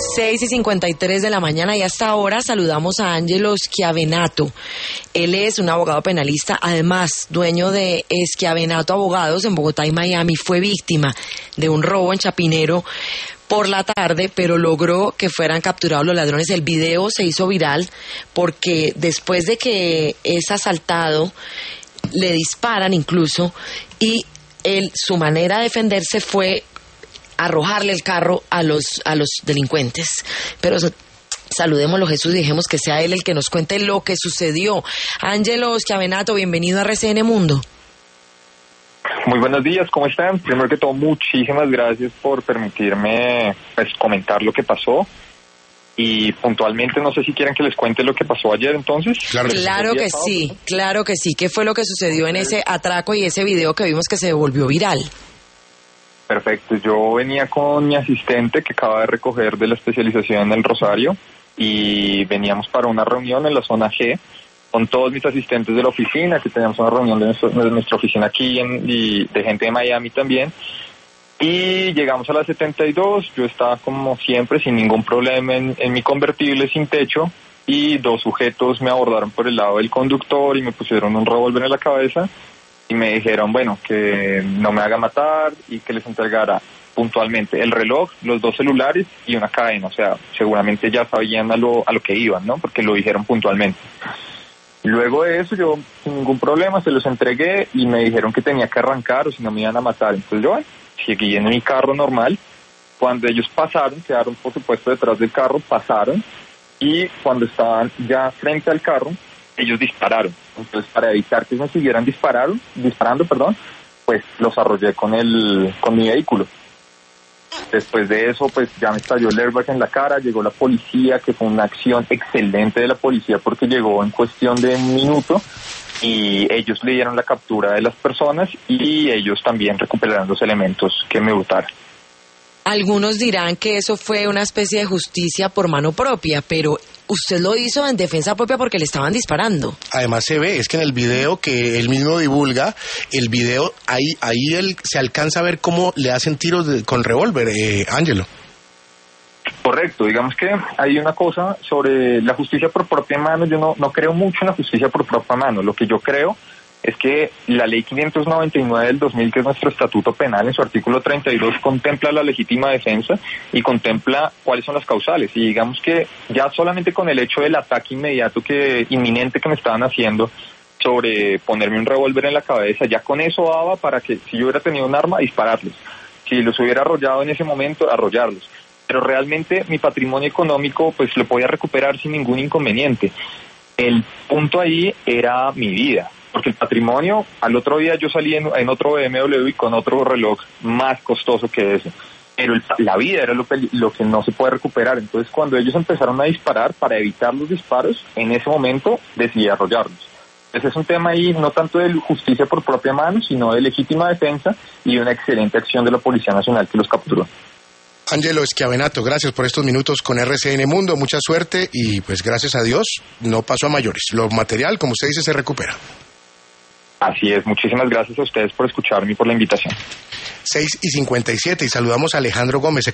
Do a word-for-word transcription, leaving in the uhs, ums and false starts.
seis y cincuenta y tres de la mañana y hasta ahora saludamos a Angelo Schiavenato. Él es un abogado penalista, además dueño de Schiavenato Abogados en Bogotá y Miami. Fue víctima de un robo en Chapinero por la tarde, pero logró que fueran capturados los ladrones. El video se hizo viral porque después de que es asaltado, le disparan incluso, y él, su manera de defenderse fue arrojarle el carro a los a los delincuentes. Pero saludémoslo, Jesús, y dejemos que sea él el que nos cuente lo que sucedió. Angelo Schiavenato, bienvenido a R C N Mundo. Muy buenos días, ¿cómo están? Primero que todo, muchísimas gracias por permitirme pues, comentar lo que pasó. Y puntualmente, no sé si quieren que les cuente lo que pasó ayer, entonces. Claro, claro que sí, claro que sí. ¿Qué fue lo que sucedió en ese atraco y ese video que vimos que se volvió viral? Perfecto, yo venía con mi asistente que acaba de recoger de la especialización en el Rosario y veníamos para una reunión en la zona G con todos mis asistentes de la oficina, que teníamos una reunión de, nuestro, de nuestra oficina aquí en, y de gente de Miami también. Y llegamos a las setenta y dos, yo estaba como siempre sin ningún problema en, en mi convertible sin techo y dos sujetos me abordaron por el lado del conductor y me pusieron un revólver en la cabeza y me dijeron, bueno, que no me haga matar y que les entregara puntualmente el reloj, los dos celulares y una cadena. O sea, seguramente ya sabían a lo, a lo que iban, ¿no? Porque lo dijeron puntualmente. Luego de eso, yo sin ningún problema se los entregué y me dijeron que tenía que arrancar o si no me iban a matar. Entonces yo, bueno, seguí en mi carro normal. Cuando ellos pasaron, quedaron por supuesto detrás del carro, pasaron y cuando estaban ya frente al carro, ellos dispararon. Entonces, para evitar que me siguieran dispararon, disparando, perdón, pues los arrollé con el con mi vehículo. Después de eso, pues ya me estalló el airbag en la cara, llegó la policía, que fue una acción excelente de la policía porque llegó en cuestión de un minuto y ellos le dieron la captura de las personas y ellos también recuperaron los elementos que me hurtaron. Algunos dirán que eso fue una especie de justicia por mano propia, pero usted lo hizo en defensa propia porque le estaban disparando. Además se ve, es que en el video que él mismo divulga, el video, ahí ahí él se alcanza a ver cómo le hacen tiros de, con revólver, eh, Angelo. Correcto, digamos que hay una cosa sobre la justicia por propia mano. Yo no, no creo mucho en la justicia por propia mano. Lo que yo creo es que la ley quinientos noventa y nueve del dos mil, que es nuestro estatuto penal, en su artículo treinta y dos, contempla la legítima defensa y contempla cuáles son las causales. Y digamos que ya solamente con el hecho del ataque inmediato, que inminente que me estaban haciendo, sobre ponerme un revólver en la cabeza, ya con eso daba para que, si yo hubiera tenido un arma, dispararles. Si los hubiera arrollado en ese momento, arrollarlos. Pero realmente mi patrimonio económico pues lo podía recuperar sin ningún inconveniente. El punto ahí era mi vida. Porque el patrimonio, al otro día yo salí en, en otro B M W y con otro reloj más costoso que ese. Pero el, la vida era lo, lo que no se puede recuperar. Entonces, cuando ellos empezaron a disparar, para evitar los disparos, en ese momento decidí arrollarlos. Ese es un tema ahí no tanto de justicia por propia mano, sino de legítima defensa y de una excelente acción de la Policía Nacional que los capturó. Angelo Schiavenato, gracias por estos minutos con R C N Mundo. Mucha suerte y, pues, gracias a Dios, no pasó a mayores. Lo material, como usted dice, se recupera. Así es, muchísimas gracias a ustedes por escucharme y por la invitación. seis y cincuenta y siete y saludamos a Alejandro Gómez,